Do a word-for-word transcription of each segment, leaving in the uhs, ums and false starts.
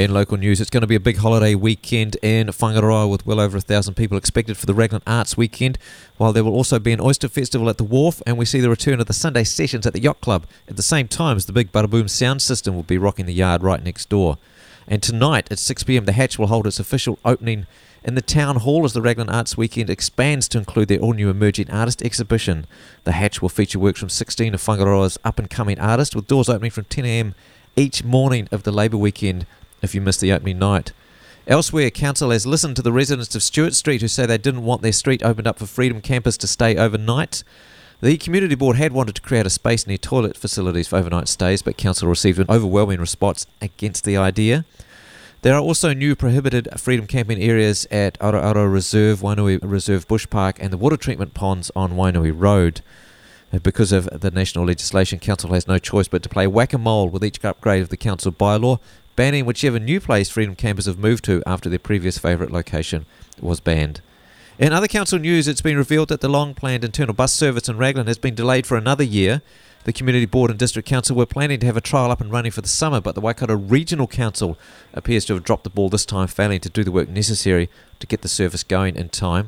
In local news, it's going to be a big holiday weekend in Whangaroa with well over a thousand people expected for the Raglan Arts Weekend, while there will also be an Oyster Festival at the Wharf, and we see the return of the Sunday sessions at the Yacht Club at the same time as the big Badaboom sound system will be rocking the yard right next door. And tonight at six p m the Hatch will hold its official opening in the Town Hall as the Raglan Arts Weekend expands to include their all-new Emerging Artist exhibition. The Hatch will feature works from sixteen of Whangaroa's up-and-coming artists, with doors opening from ten a m each morning of the Labour weekend if you missed the opening night. Elsewhere, Council has listened to the residents of Stewart Street who say they didn't want their street opened up for Freedom campers to stay overnight. The Community Board had wanted to create a space near toilet facilities for overnight stays, but Council received an overwhelming response against the idea. There are also new prohibited freedom camping areas at Aroaro Reserve, Wainui Reserve Bush Park and the water treatment ponds on Wainui Road. Because of the national legislation, Council has no choice but to play whack-a-mole with each upgrade of the Council bylaw, banning whichever new place freedom campers have moved to after their previous favourite location was banned. In other Council news, it's been revealed that the long-planned internal bus service in Raglan has been delayed for another year. The Community Board and District Council were planning to have a trial up and running for the summer, but the Waikato Regional Council appears to have dropped the ball this time, failing to do the work necessary to get the service going in time.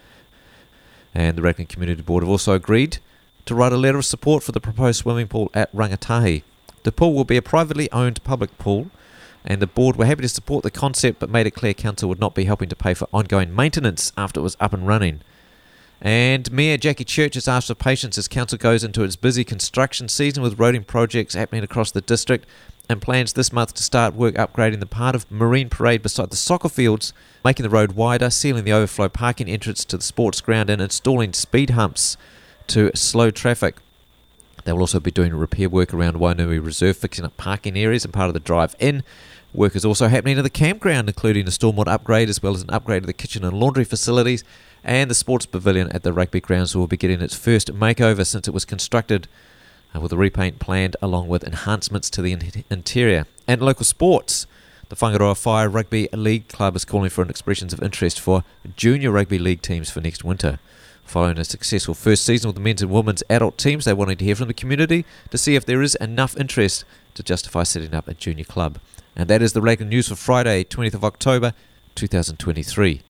And the Raglan Community Board have also agreed to write a letter of support for the proposed swimming pool at Rangatahi. The pool will be a privately owned public pool, and the board were happy to support the concept but made it clear Council would not be helping to pay for ongoing maintenance after it was up and running. And Mayor Jackie Church has asked for patience as Council goes into its busy construction season with roading projects happening across the district and plans this month to start work upgrading the part of Marine Parade beside the soccer fields, making the road wider, sealing the overflow parking entrance to the sports ground and installing speed humps to slow traffic. They will also be doing repair work around Wainui Reserve, fixing up parking areas and part of the drive-in. Work is also happening at the campground, including a stormwater upgrade as well as an upgrade of the kitchen and laundry facilities, and the sports pavilion at the rugby grounds will be getting its first makeover since it was constructed, uh, with a repaint planned along with enhancements to the in- interior. And local sports, the Whangaroa Fire Rugby League Club is calling for an expressions of interest for junior rugby league teams for next winter. Following a successful first season with the men's and women's adult teams, they wanted to hear from the community to see if there is enough interest to justify setting up a junior club. And that is the Raglan News for Friday, twentieth of October, two thousand twenty-three.